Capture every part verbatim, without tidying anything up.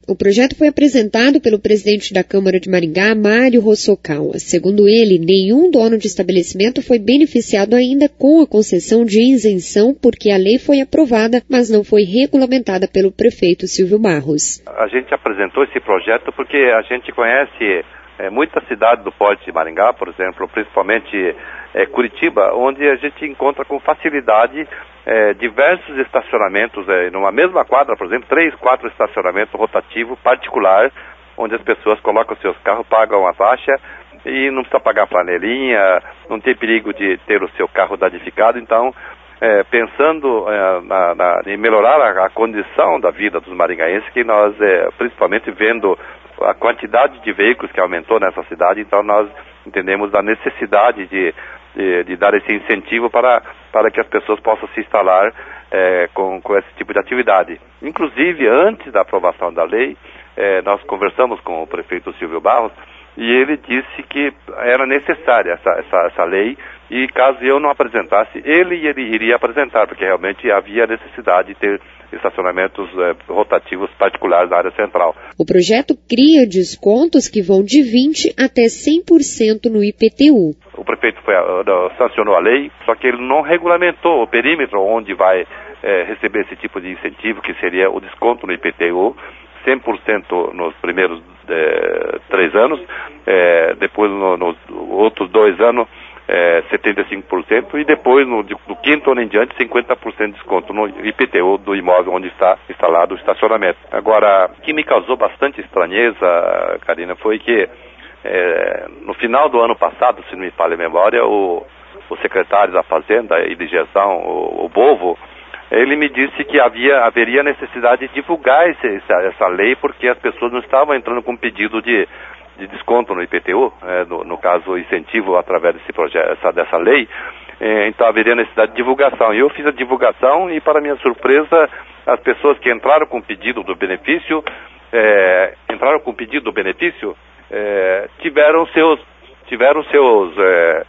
O projeto foi apresentado pelo presidente da Câmara de Maringá, Mário Rossokawa. Segundo ele, nenhum dono de estabelecimento foi beneficiado ainda com a concessão de isenção porque a lei foi aprovada, mas não foi regulamentada pelo prefeito Silvio Barros. A gente apresentou esse projeto porque a gente conhece é, muitas cidades do Porto de Maringá, por exemplo, principalmente é, Curitiba, onde a gente encontra com facilidade É, diversos estacionamentos, é, numa mesma quadra, por exemplo, três, quatro estacionamentos rotativos, particular, onde as pessoas colocam seus carros, pagam a taxa e não precisa pagar flanelinha, não tem perigo de ter o seu carro danificado. Então, é, pensando é, na, na, em melhorar a, a condição da vida dos maringaenses, que nós, é, principalmente vendo a quantidade de veículos que aumentou nessa cidade, então nós entendemos a necessidade de De, de dar esse incentivo para, para que as pessoas possam se instalar é, com, com esse tipo de atividade. Inclusive, antes da aprovação da lei, é, nós conversamos com o prefeito Silvio Barros e ele disse que era necessária essa, essa, essa lei e caso eu não apresentasse, ele, ele iria apresentar, porque realmente havia necessidade de ter estacionamentos é, rotativos particulares na área central. O projeto cria descontos que vão de vinte por cento até cem por cento no I P T U. O prefeito foi, uh, sancionou a lei, só que ele não regulamentou o perímetro onde vai é, receber esse tipo de incentivo, que seria o desconto no I P T U, cem por cento nos primeiros é, três anos, é, depois no, nos outros dois anos, é, setenta e cinco por cento, e depois no do quinto ano em diante, cinquenta por cento de desconto no I P T U do imóvel onde está instalado o estacionamento. Agora, o que me causou bastante estranheza, Karina, foi que É, no final do ano passado, se não me falha a memória, o, o secretário da Fazenda e de Gestão, o, o Bovo, ele me disse que havia, haveria necessidade de divulgar esse, essa, essa lei, porque as pessoas não estavam entrando com pedido de, de desconto no I P T U, é, no, no caso, incentivo através desse projeto, essa, dessa lei, é, então haveria necessidade de divulgação. E eu fiz a divulgação e, para minha surpresa, as pessoas que entraram com pedido do benefício, é, entraram com pedido do benefício, É, tiveram seus, tiveram seus é,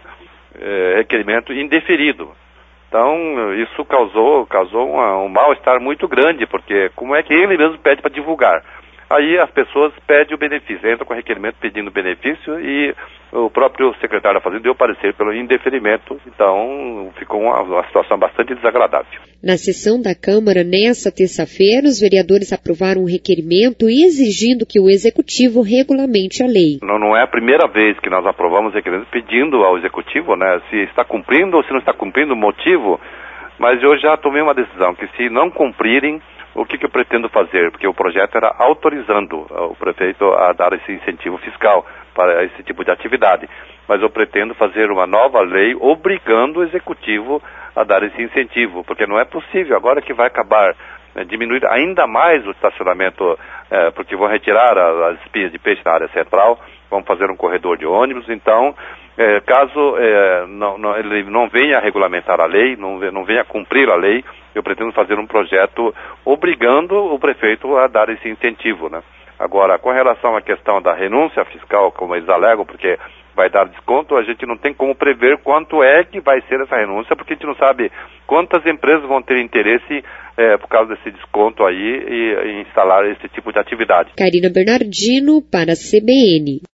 é, requerimentos indeferidos. Então, isso causou, causou uma, um mal-estar muito grande, porque como é que ele mesmo pede para divulgar? Aí as pessoas pedem o benefício, entram com requerimento pedindo benefício e o próprio secretário da Fazenda deu parecer pelo indeferimento, então ficou uma, uma situação bastante desagradável. Na sessão da Câmara, nesta terça-feira, os vereadores aprovaram um requerimento exigindo que o Executivo regulamente a lei. Não, não é a primeira vez que nós aprovamos requerimento pedindo ao Executivo, né, se está cumprindo ou se não está cumprindo o motivo, mas eu já tomei uma decisão que se não cumprirem, o que, que eu pretendo fazer? Porque o projeto era autorizando o prefeito a dar esse incentivo fiscal para esse tipo de atividade. Mas eu pretendo fazer uma nova lei obrigando o executivo a dar esse incentivo, porque não é possível, agora que vai acabar, né, diminuir ainda mais o estacionamento, é, porque vão retirar as espias de peixe na área central, vão fazer um corredor de ônibus, então, é, caso é, não, não, ele não venha regulamentar a lei, não, não venha cumprir a lei, eu pretendo fazer um projeto obrigando o prefeito a dar esse incentivo, né? Agora, com relação à questão da renúncia fiscal, como eles alegam, porque vai dar desconto, a gente não tem como prever quanto é que vai ser essa renúncia, porque a gente não sabe quantas empresas vão ter interesse é, por causa desse desconto aí e, e instalar esse tipo de atividade. Karina Bernardino para a C B N.